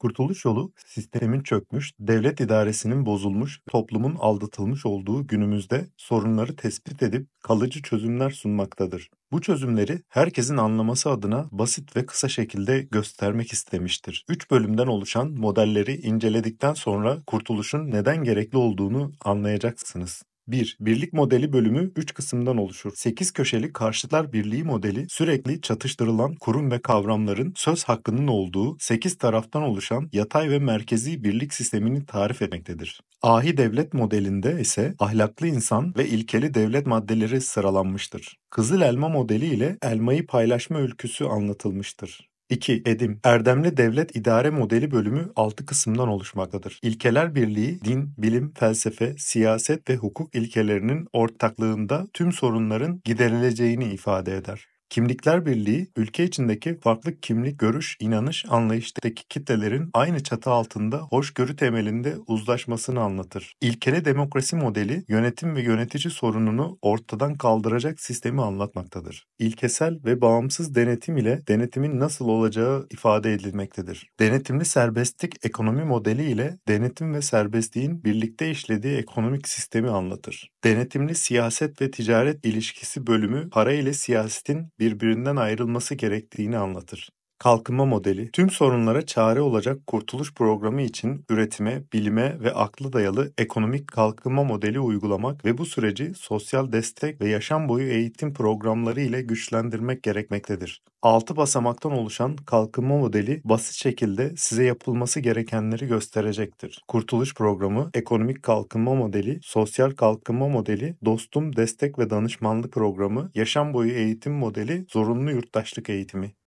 Kurtuluş yolu, sistemin çökmüş, devlet idaresinin bozulmuş, toplumun aldatılmış olduğu günümüzde sorunları tespit edip kalıcı çözümler sunmaktadır. Bu çözümleri herkesin anlaması adına basit ve kısa şekilde göstermek istemiştir. 3 bölümden oluşan modelleri inceledikten sonra kurtuluşun neden gerekli olduğunu anlayacaksınız. 1. Birlik modeli bölümü 3 kısımdan oluşur. 8 köşeli karşıtlar birliği modeli sürekli çatıştırılan kurum ve kavramların söz hakkının olduğu 8 taraftan oluşan yatay ve merkezi birlik sistemini tarif etmektedir. Ahi devlet modelinde ise ahlaklı insan ve ilkeli devlet maddeleri sıralanmıştır. Kızıl elma modeli ile elmayı paylaşma öyküsü anlatılmıştır. 2. Edim, Erdemli Devlet İdare Modeli bölümü 6 kısımdan oluşmaktadır. İlkeler birliği, din, bilim, felsefe, siyaset ve hukuk ilkelerinin ortaklığında tüm sorunların giderileceğini ifade eder. Kimlikler Birliği, ülke içindeki farklı kimlik, görüş, inanış, anlayıştaki kitlelerin aynı çatı altında hoşgörü temelinde uzlaşmasını anlatır. İlkeli demokrasi modeli, yönetim ve yönetici sorununu ortadan kaldıracak sistemi anlatmaktadır. İlkesel ve bağımsız denetim ile denetimin nasıl olacağı ifade edilmektedir. Denetimli serbestlik ekonomi modeli ile denetim ve serbestliğin birlikte işlediği ekonomik sistemi anlatır. Denetimli siyaset ve ticaret ilişkisi bölümü para ile siyasetin birbirinden ayrılması gerektiğini anlatır. Kalkınma modeli, tüm sorunlara çare olacak kurtuluş programı için üretime, bilime ve akla dayalı ekonomik kalkınma modeli uygulamak ve bu süreci sosyal destek ve yaşam boyu eğitim programları ile güçlendirmek gerekmektedir. 6 basamaktan oluşan kalkınma modeli basit şekilde size yapılması gerekenleri gösterecektir. Kurtuluş programı, ekonomik kalkınma modeli, sosyal kalkınma modeli, dostum destek ve danışmanlık programı, yaşam boyu eğitim modeli, zorunlu yurttaşlık eğitimi.